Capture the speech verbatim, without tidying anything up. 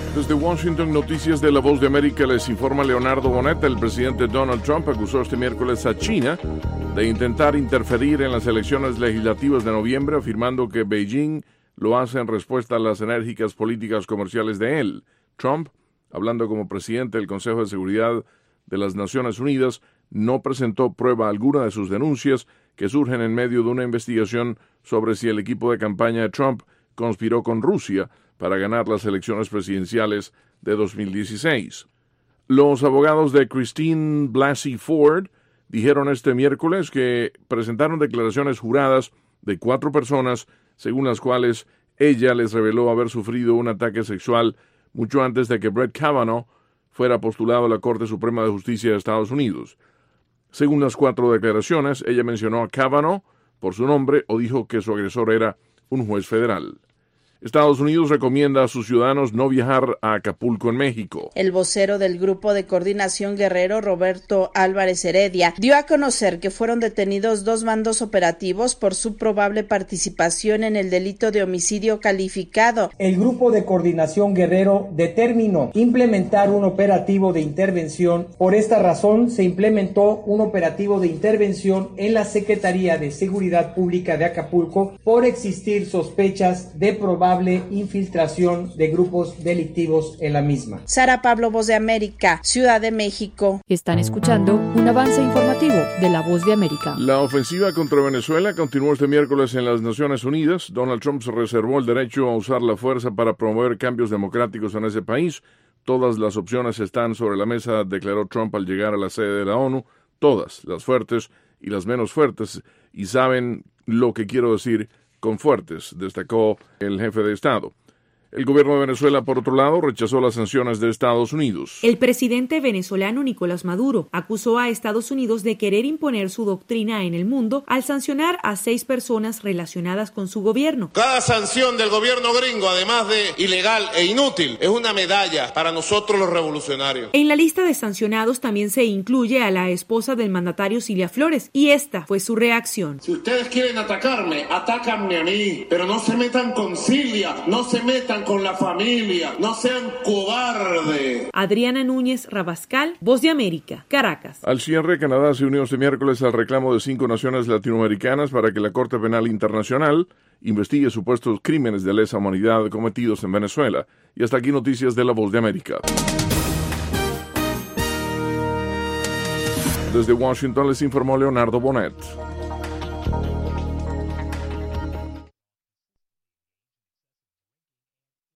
Desde Washington, noticias de La Voz de América, les informa Leonardo Bonet. El presidente Donald Trump acusó este miércoles a China de intentar interferir en las elecciones legislativas de noviembre, afirmando que Beijing lo hace en respuesta a las enérgicas políticas comerciales de él. Trump, hablando como presidente del Consejo de Seguridad de las Naciones Unidas, no presentó prueba alguna de sus denuncias, que surgen en medio de una investigación sobre si el equipo de campaña de Trump conspiró con Rusia para ganar las elecciones presidenciales de dos mil dieciséis. Los abogados de Christine Blasey Ford dijeron este miércoles que presentaron declaraciones juradas de cuatro personas, según las cuales ella les reveló haber sufrido un ataque sexual mucho antes de que Brett Kavanaugh fuera postulado a la Corte Suprema de Justicia de Estados Unidos. Según las cuatro declaraciones, ella mencionó a Kavanaugh por su nombre o dijo que su agresor era un juez federal. Estados Unidos recomienda a sus ciudadanos no viajar a Acapulco, en México. El vocero del Grupo de Coordinación Guerrero, Roberto Álvarez Heredia, dio a conocer que fueron detenidos dos mandos operativos por su probable participación en el delito de homicidio calificado. El Grupo de Coordinación Guerrero determinó implementar un operativo de intervención. Por esta razón, se implementó un operativo de intervención en la Secretaría de Seguridad Pública de Acapulco por existir sospechas de probable infiltración de grupos delictivos en la misma. Sara Pablo, Voz de América, Ciudad de México. Están escuchando un avance informativo de La Voz de América. La ofensiva contra Venezuela continuó este miércoles en las Naciones Unidas. Donald Trump se reservó el derecho a usar la fuerza para promover cambios democráticos en ese país. Todas las opciones están sobre la mesa, declaró Trump al llegar a la sede de la ONU. Todas, las fuertes y las menos fuertes. Y saben lo que quiero decir con fuertes, destacó el jefe de Estado. El gobierno de Venezuela, por otro lado, rechazó las sanciones de Estados Unidos. El presidente venezolano Nicolás Maduro acusó a Estados Unidos de querer imponer su doctrina en el mundo al sancionar a seis personas relacionadas con su gobierno. Cada sanción del gobierno gringo, además de ilegal e inútil, es una medalla para nosotros los revolucionarios. En la lista de sancionados también se incluye a la esposa del mandatario Cilia Flores, y esta fue su reacción. Si ustedes quieren atacarme, atácanme a mí, pero no se metan con Cilia, no se metan con la familia, no sean cobardes. Adriana Núñez Rabascal, Voz de América, Caracas. Al cierre, Canadá se unió este miércoles al reclamo de cinco naciones latinoamericanas para que la Corte Penal Internacional investigue supuestos crímenes de lesa humanidad cometidos en Venezuela. Y hasta aquí noticias de La Voz de América. Desde Washington les informó Leonardo Bonet.